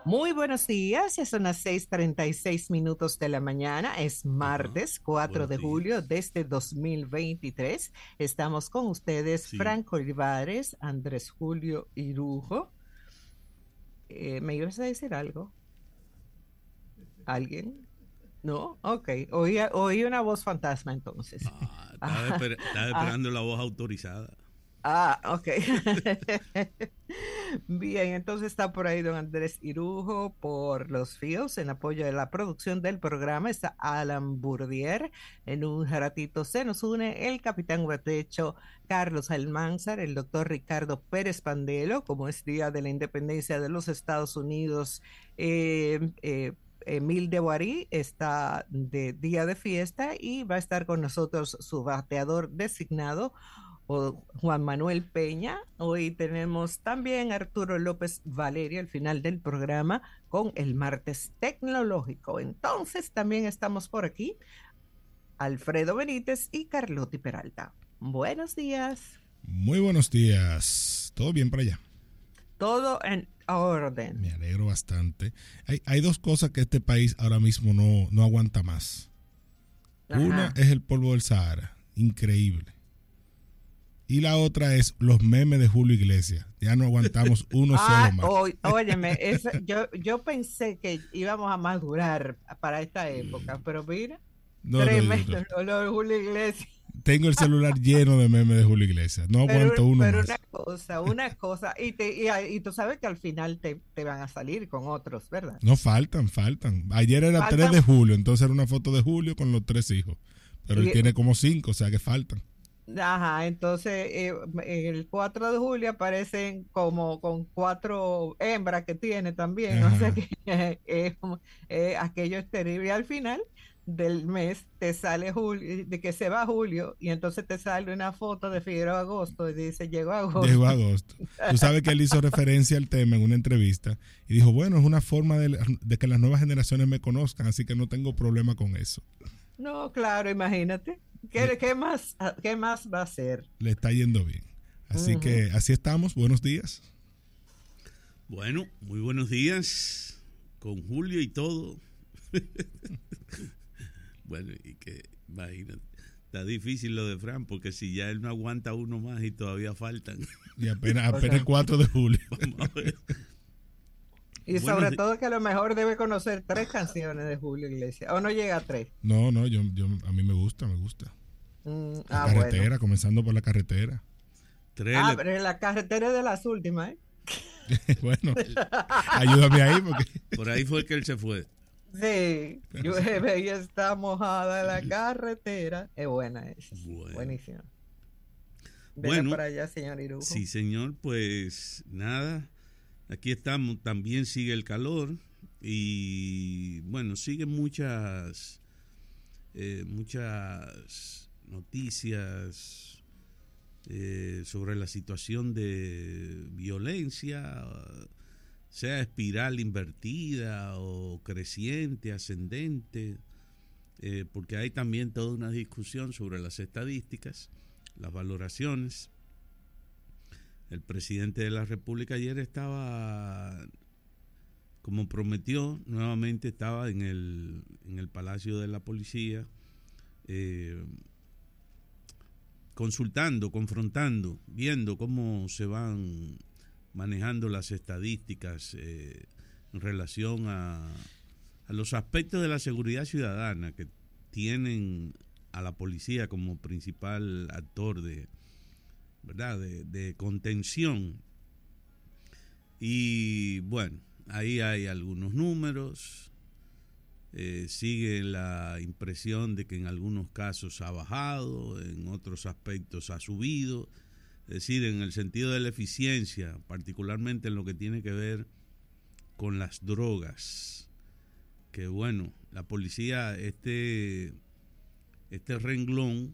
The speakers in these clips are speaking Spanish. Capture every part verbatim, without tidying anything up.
Muy buenos días, ya son las seis treinta y seis minutos de la mañana, es Ajá. martes cuatro Buenos de julio días. de este dos mil veintitrés. Estamos con ustedes, Sí. Franco Olivares, Andrés Julio Irujo. Eh, ¿me ibas a decir algo? ¿Alguien? ¿No? Ok, oí, oí una voz fantasma entonces. Ah, estaba, Ah, esper- estaba ah, esperando la voz autorizada. Ah, ok. Bien, entonces está por ahí don Andrés Irujo por los fíos en apoyo de la producción del programa. Está Alan Burdier. En un ratito se nos une el capitán Guatecho Carlos Almanzar, el doctor Ricardo Pérez Pandelo, como es Día de la Independencia de los Estados Unidos. Eh, eh, Emil de Guarí está de día de fiesta y va a estar con nosotros su bateador designado o Juan Manuel Peña. Hoy tenemos también a Arturo López Valeria al final del programa con el martes tecnológico. Entonces también estamos por aquí Alfredo Benítez y Carlotti Peralta. Buenos días. Muy buenos días. ¿Todo bien para allá? Todo en orden. Me alegro bastante. Hay, hay dos cosas que este país ahora mismo no, no aguanta más. Ajá. Una es el polvo del Sahara, increíble. Y la otra es los memes de Julio Iglesias. Ya no aguantamos uno Ah, solo más. o- óyeme, esa- yo, yo pensé que íbamos a madurar para esta época, pero mira, No, no, yo tremendo no. el olor de Julio Iglesias. Tengo el celular lleno de memes de Julio Iglesias. No Pero, aguanto uno pero más. una cosa, una cosa, y, te, y, y tú sabes que al final te, te van a salir con otros, ¿verdad? No faltan, faltan. Ayer era Faltan. tres de julio, entonces era una foto de Julio con los tres hijos. Pero él Y, tiene como cinco, o sea que faltan. ajá, entonces eh, el cuatro de julio aparecen como con cuatro hembras que tiene también, o sea Ajá. que eh, eh, aquello es terrible. Y al final del mes te sale Julio, de que se va Julio, y entonces te sale una foto de Figueroa Agosto y dice, llegó Llegó agosto. agosto. Tú sabes que él hizo referencia al tema en una entrevista y dijo, bueno, es una forma de, de que las nuevas generaciones me conozcan, así que no tengo problema con eso. No, claro, imagínate. ¿Qué, Le, qué más, qué más va a ser? le está yendo bien. Así Ujú. que así estamos. Buenos días. Bueno, muy buenos días. Con Julio y todo. Bueno, y que, imagínate. Está difícil lo de Fran, porque si ya él no aguanta uno más y todavía faltan. Y apenas, O apenas sea, el cuatro de julio. Vamos a ver. y Buenos sobre di- todo que a lo mejor debe conocer tres canciones de Julio Iglesias. O no llega a tres. No, no, yo, yo, a mí me gusta, me gusta. Mm, La ah, bueno. carretera, comenzando por la carretera. Tres Ah, le- pero en la carretera es de las últimas, ¿eh? Bueno, ayúdame ahí porque... por ahí fue que él se fue. Sí, Pero sí. llueve y está mojada la carretera. Es buena esa, sí. Bueno. Buenísima. Dele Bueno, para allá, señor Irujo. sí, señor, pues nada. Aquí estamos, también sigue el calor y bueno, siguen muchas, eh, muchas noticias eh, sobre la situación de violencia, sea espiral invertida o creciente, ascendente, eh, porque hay también toda una discusión sobre las estadísticas, las valoraciones. El presidente de la República ayer estaba, como prometió, nuevamente estaba en el, en el Palacio de la Policía, eh, consultando, confrontando, viendo cómo se van manejando las estadísticas eh, en relación a, a los aspectos de la seguridad ciudadana que tienen a la policía como principal actor de, ¿verdad? De, de contención. Y bueno, ahí hay algunos números. Eh, sigue la impresión de que en algunos casos ha bajado, en otros aspectos ha subido. Es decir, en el sentido de la eficiencia, particularmente en lo que tiene que ver con las drogas. Que bueno, la policía, este, este renglón,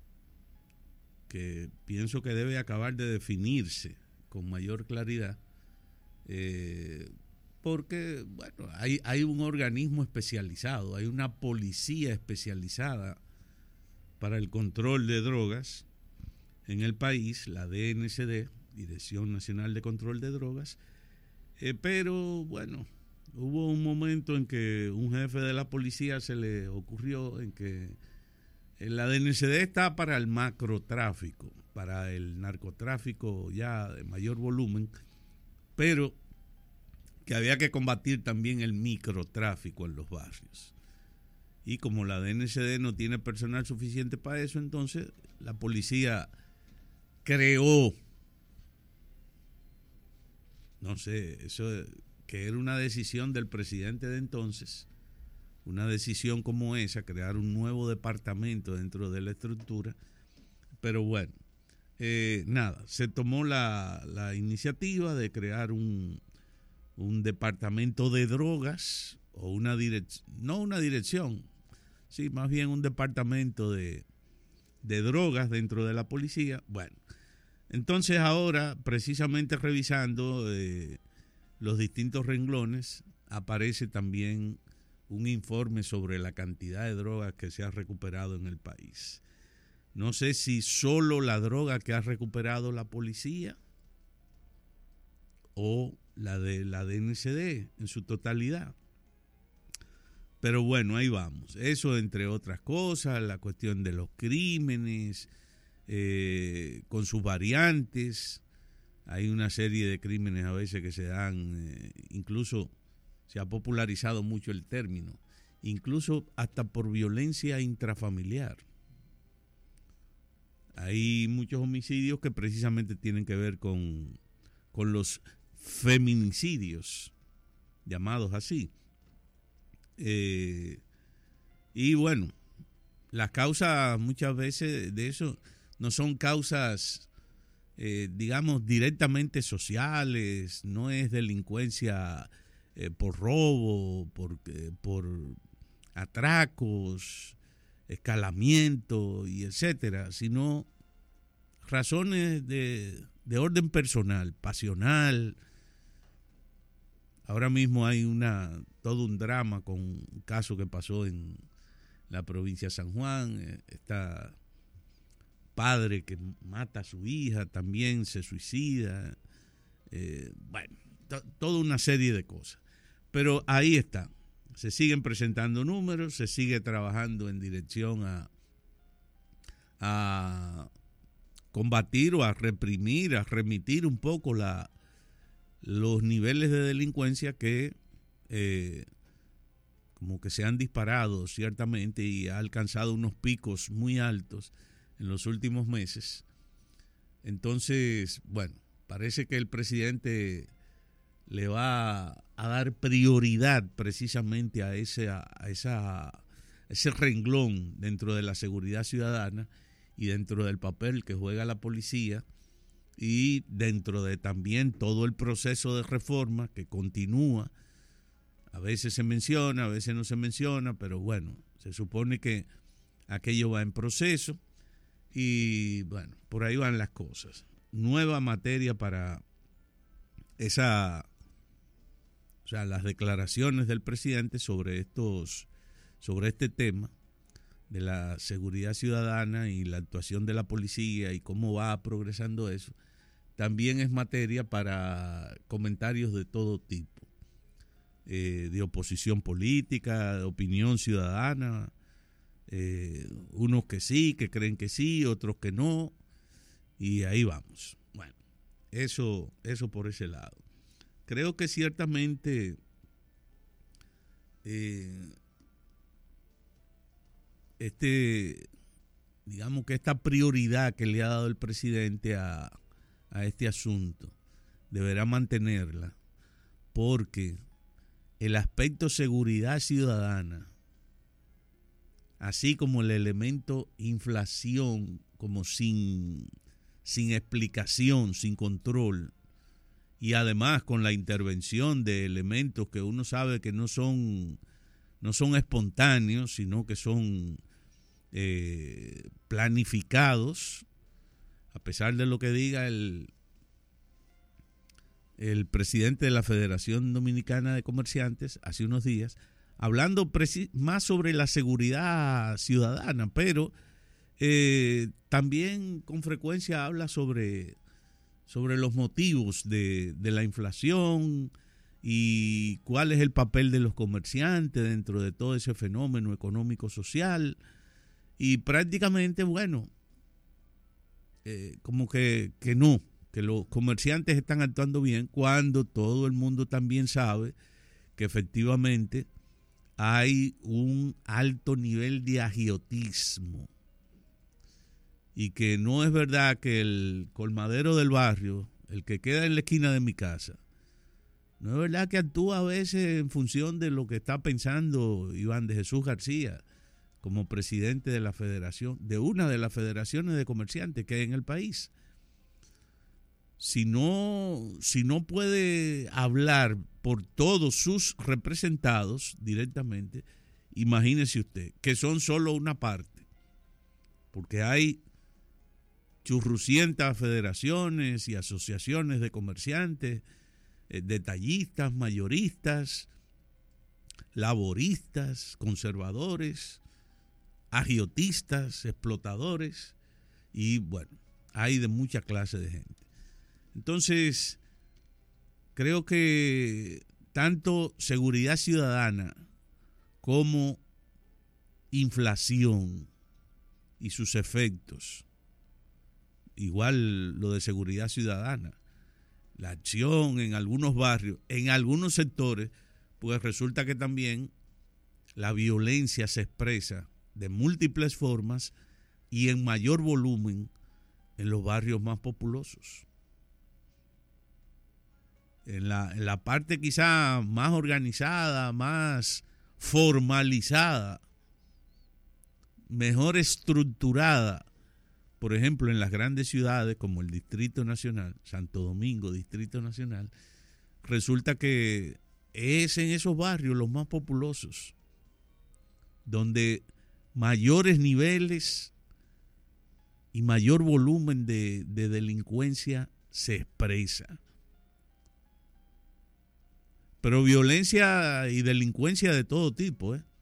que pienso que debe acabar de definirse con mayor claridad, eh, porque bueno, hay, hay un organismo especializado, hay una policía especializada para el control de drogas en el país, la D N C D, Dirección Nacional de Control de Drogas, eh, pero bueno, hubo un momento en que un jefe de la policía se le ocurrió en que la D N C D está para el macrotráfico, para el narcotráfico ya de mayor volumen, pero que había que combatir también el microtráfico en los barrios. Y como la D N C D no tiene personal suficiente para eso, entonces la policía creó, no sé, eso que era una decisión del presidente de entonces, una decisión como esa, crear un nuevo departamento dentro de la estructura. Pero bueno, eh, nada, se tomó la, la iniciativa de crear un, un departamento de drogas, o una dirección, no una dirección, sí, más bien un departamento de, de drogas dentro de la policía. Bueno, entonces ahora, precisamente revisando eh, los distintos renglones, aparece también un informe sobre la cantidad de drogas que se ha recuperado en el país. No sé si solo la droga que ha recuperado la policía o la de la D N C D en su totalidad. Pero bueno, ahí vamos. Eso entre otras cosas, la cuestión de los crímenes, eh, con sus variantes. Hay una serie de crímenes a veces que se dan, eh, incluso se ha popularizado mucho el término, incluso hasta por violencia intrafamiliar. Hay muchos homicidios que precisamente tienen que ver con, con los feminicidios, llamados así. Eh, y bueno, las causas muchas veces de eso no son causas, eh, digamos, directamente sociales, no es delincuencia Eh, por robo, por, eh, por atracos, escalamiento y etcétera, sino razones de, de orden personal, pasional. Ahora mismo hay una todo un drama con un caso que pasó en la provincia de San Juan. Eh, está padre que mata a su hija, también se suicida. Eh, bueno, to, toda una serie de cosas. Pero ahí está, se siguen presentando números, se sigue trabajando en dirección a, a combatir o a reprimir, a remitir un poco la, los niveles de delincuencia que eh, como que se han disparado ciertamente y ha alcanzado unos picos muy altos en los últimos meses. Entonces, bueno, parece que el presidente le va a dar prioridad precisamente a ese, a esa, a ese renglón dentro de la seguridad ciudadana y dentro del papel que juega la policía y dentro de también todo el proceso de reforma que continúa. A veces se menciona, a veces no se menciona, pero bueno, se supone que aquello va en proceso y bueno, por ahí van las cosas. Nueva materia para esa... O sea, las declaraciones del presidente sobre estos, sobre este tema de la seguridad ciudadana y la actuación de la policía y cómo va progresando eso, también es materia para comentarios de todo tipo, eh, de oposición política, de opinión ciudadana, eh, unos que sí, que creen que sí, otros que no, y ahí vamos. Bueno, eso, eso por ese lado. Creo que ciertamente eh, este, digamos que esta prioridad que le ha dado el presidente a, a este asunto deberá mantenerla, porque el aspecto seguridad ciudadana, así como el elemento inflación, como sin, sin explicación, sin control, y además con la intervención de elementos que uno sabe que no son, no son espontáneos, sino que son eh, planificados, a pesar de lo que diga el, el presidente de la Federación Dominicana de Comerciantes hace unos días, hablando más sobre la seguridad ciudadana, pero eh, también con frecuencia habla sobre... sobre los motivos de, de la inflación y cuál es el papel de los comerciantes dentro de todo ese fenómeno económico-social. Y prácticamente, bueno, eh, como que, que no, que los comerciantes están actuando bien cuando todo el mundo también sabe que efectivamente hay un alto nivel de agiotismo y que no es verdad que el colmadero del barrio, el que queda en la esquina de mi casa, no es verdad que actúa a veces en función de lo que está pensando Iván de Jesús García como presidente de la federación, de una de las federaciones de comerciantes que hay en el país. Si no, si no puede hablar por todos sus representados directamente, imagínese usted que son solo una parte, porque hay churrucientas federaciones y asociaciones de comerciantes, eh, detallistas, mayoristas, laboristas, conservadores, agiotistas, explotadores, y bueno, hay de mucha clase de gente. Entonces, creo que tanto seguridad ciudadana como inflación y sus efectos, igual lo de seguridad ciudadana, la acción en algunos barrios, en algunos sectores, pues resulta que también la violencia se expresa de múltiples formas y en mayor volumen en los barrios más populosos. En la, en la parte quizá más organizada, más formalizada, mejor estructurada, por ejemplo, en las grandes ciudades como el Distrito Nacional, Santo Domingo, Distrito Nacional, resulta que es en esos barrios los más populosos, donde mayores niveles y mayor volumen de, de delincuencia se expresa. Pero violencia y delincuencia de todo tipo, ¿eh?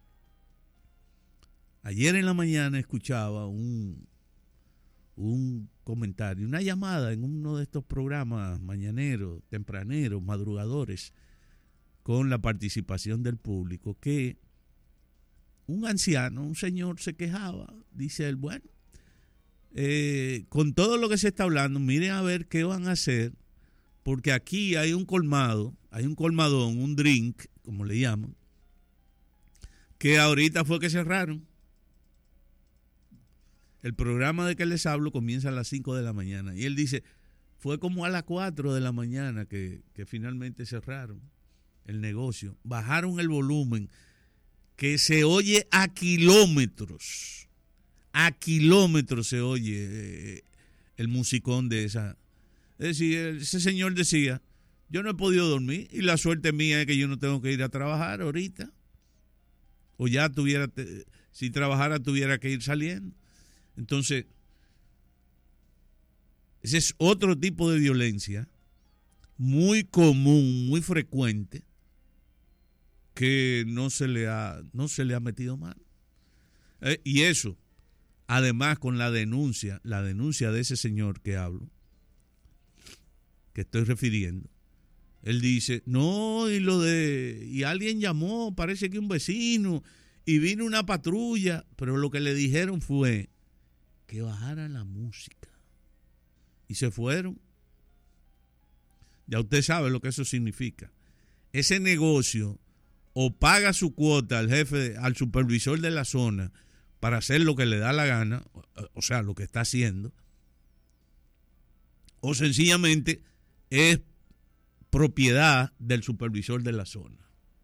Ayer en la mañana escuchaba un, un comentario, una llamada en uno de estos programas mañaneros, tempraneros, madrugadores, con la participación del público, que un anciano, un señor se quejaba, dice él, bueno, eh, con todo lo que se está hablando, miren a ver qué van a hacer, porque aquí hay un colmado, hay un colmadón, un drink, como le llaman, que ahorita fue que cerraron. El programa de que les hablo comienza a las cinco de la mañana. Y él dice, fue como a las cuatro de la mañana que, que finalmente cerraron el negocio. Bajaron el volumen, que se oye a kilómetros. A kilómetros se oye eh, el musicón de esa. Es decir, ese señor decía, yo no he podido dormir y la suerte mía es que yo no tengo que ir a trabajar ahorita. O ya tuviera, si trabajara tuviera que ir saliendo. Entonces, ese es otro tipo de violencia muy común, muy frecuente, que no se le ha, no se le ha metido mano. Eh, y eso, además con la denuncia, la denuncia de ese señor que hablo, que estoy refiriendo, él dice, no, y lo de, y alguien llamó, parece que un vecino, y vino una patrulla, pero lo que le dijeron fue que bajaran la música. Y se fueron. Ya usted sabe lo que eso significa. Ese negocio o paga su cuota al jefe, al supervisor de la zona para hacer lo que le da la gana, o sea, lo que está haciendo, o sencillamente es propiedad del supervisor de la zona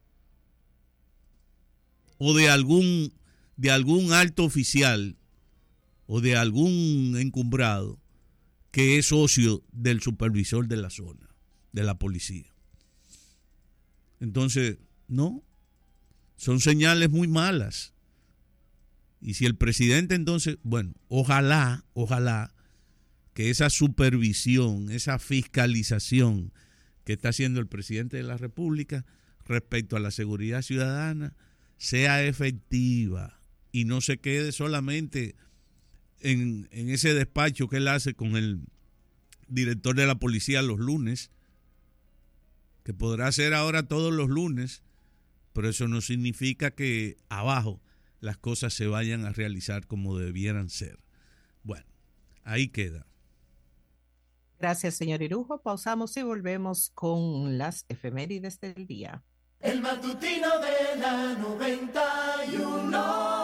o de algún de algún alto oficial o de algún encumbrado que es socio del supervisor de la zona, de la policía. Entonces, no, son señales muy malas. Y si el presidente entonces, bueno, ojalá, ojalá que esa supervisión, esa fiscalización que está haciendo el presidente de la República respecto a la seguridad ciudadana sea efectiva y no se quede solamente en, en ese despacho que él hace con el director de la policía los lunes, que podrá ser ahora todos los lunes, pero eso no significa que abajo las cosas se vayan a realizar como debieran ser. Bueno, ahí queda. Gracias, señor Irujo. Pausamos y volvemos con las efemérides del día. El matutino de la noventa y uno.